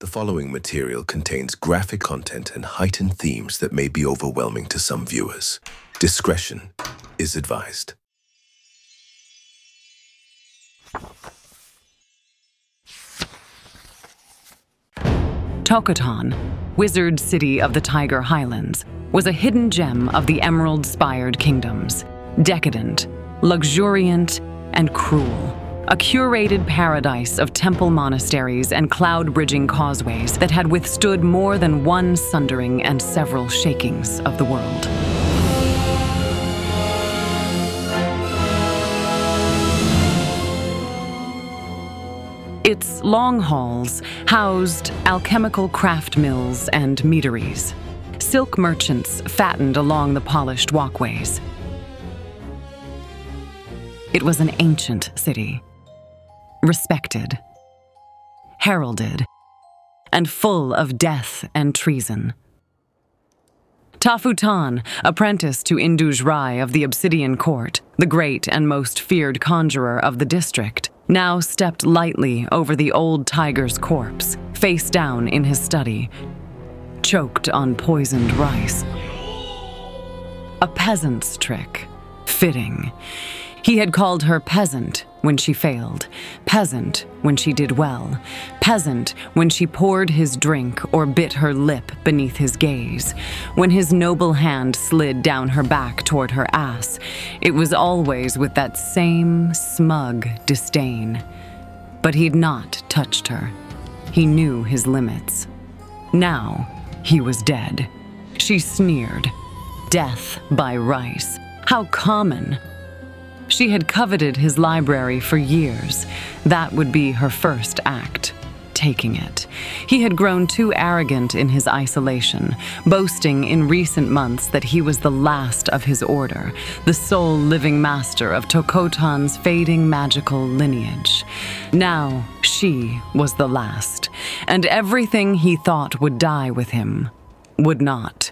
The following material contains graphic content and heightened themes that may be overwhelming to some viewers. Discretion is advised. Tokoton, wizard city of the Tiger Highlands, was a hidden gem of the emerald-spired kingdoms. Decadent, luxuriant, and cruel. A curated paradise of temple monasteries and cloud-bridging causeways that had withstood more than one sundering and several shakings of the world. Its long halls housed alchemical craft mills and meaderies. Silk merchants fattened along the polished walkways. It was an ancient city, respected, heralded, and full of death and treason. Tafutan, apprentice to Induj Rai of the Obsidian Court, the great and most feared conjurer of the district, now stepped lightly over the old tiger's corpse, face down in his study, choked on poisoned rice. A peasant's trick, fitting. He had called her peasant when she failed, peasant when she did well, peasant when she poured his drink or bit her lip beneath his gaze. When his noble hand slid down her back toward her ass, it was always with that same smug disdain. But he'd not touched her. He knew his limits. Now he was dead. She sneered. Death by rice. How common! She had coveted his library for years. That would be her first act, taking it. He had grown too arrogant in his isolation, boasting in recent months that he was the last of his order, the sole living master of Tokoton's fading magical lineage. Now she was the last, and everything he thought would die with him would not.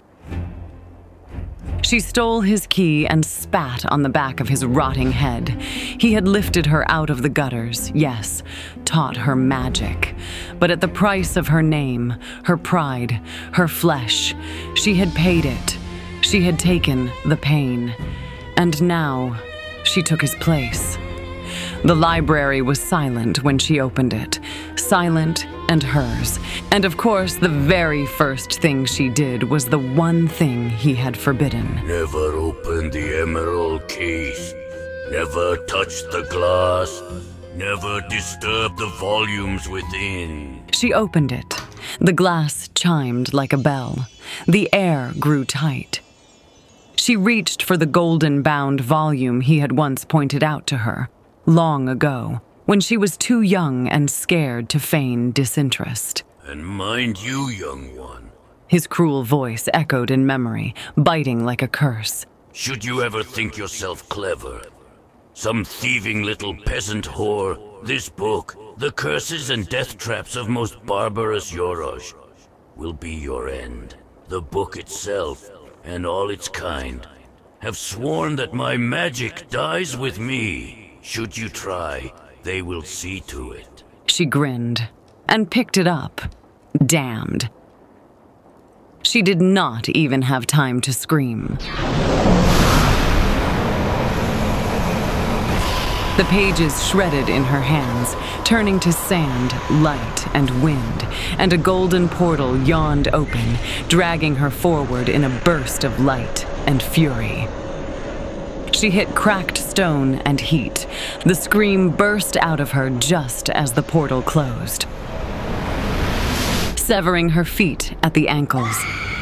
She stole his key and spat on the back of his rotting head. He had lifted her out of the gutters, yes, taught her magic. But at the price of her name, her pride, her flesh, she had paid it. She had taken the pain. And now, she took his place. The library was silent when she opened it, silent and hers. And of course, the very first thing she did was the one thing he had forbidden. Never open the emerald case. Never touch the glass. Never disturb the volumes within. She opened it. The glass chimed like a bell. The air grew tight. She reached for the golden-bound volume he had once pointed out to her, long ago, when she was too young and scared to feign disinterest. And mind you, young one, his cruel voice echoed in memory, biting like a curse. Should you ever think yourself clever, some thieving little peasant whore, this book, the curses and death traps of most barbarous Yorosh, will be your end. The book itself, and all its kind, have sworn that my magic dies with me. Should you try, they will see to it. She grinned and picked it up. Damned. She did not even have time to scream. The pages shredded in her hands, turning to sand, light, and wind, and a golden portal yawned open, dragging her forward in a burst of light and fury. She hit cracked stone and heat. The scream burst out of her just as the portal closed, severing her feet at the ankles.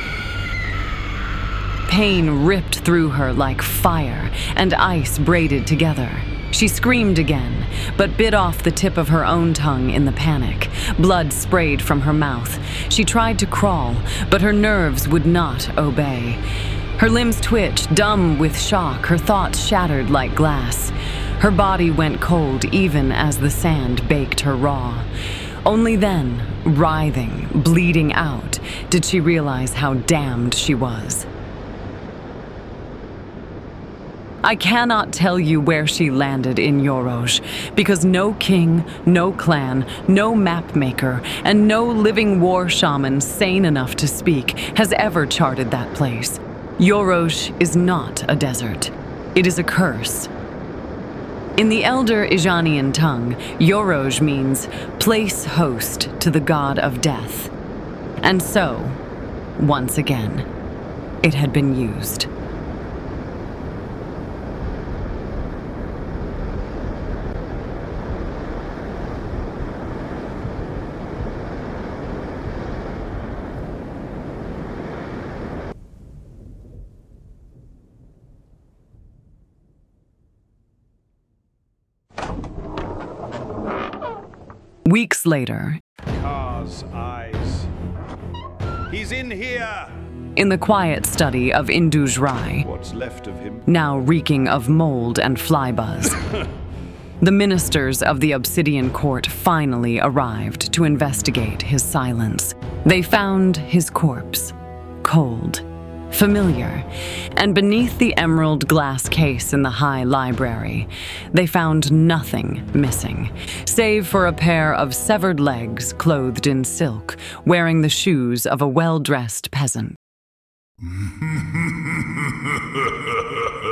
Pain ripped through her like fire, and ice braided together. She screamed again, but bit off the tip of her own tongue in the panic. Blood sprayed from her mouth. She tried to crawl, but her nerves would not obey. Her limbs twitched, dumb with shock, her thoughts shattered like glass. Her body went cold even as the sand baked her raw. Only then, writhing, bleeding out, did she realize how damned she was. I cannot tell you where she landed in Yoroj, because no king, no clan, no mapmaker, and no living war shaman sane enough to speak has ever charted that place. Yoroj is not a desert. It is a curse. In the Elder Ijanian tongue, Yoroj means place host to the god of death. And so, once again, it had been used. Weeks later, Car's eyes. He's in here! in the quiet study of Induj Rai, What's left of him? now reeking of mold and flybuzz, the ministers of the Obsidian Court finally arrived to investigate his silence. They found his corpse, cold, familiar, and beneath the emerald glass case in the high library, they found nothing missing, save for a pair of severed legs clothed in silk, wearing the shoes of a well-dressed peasant.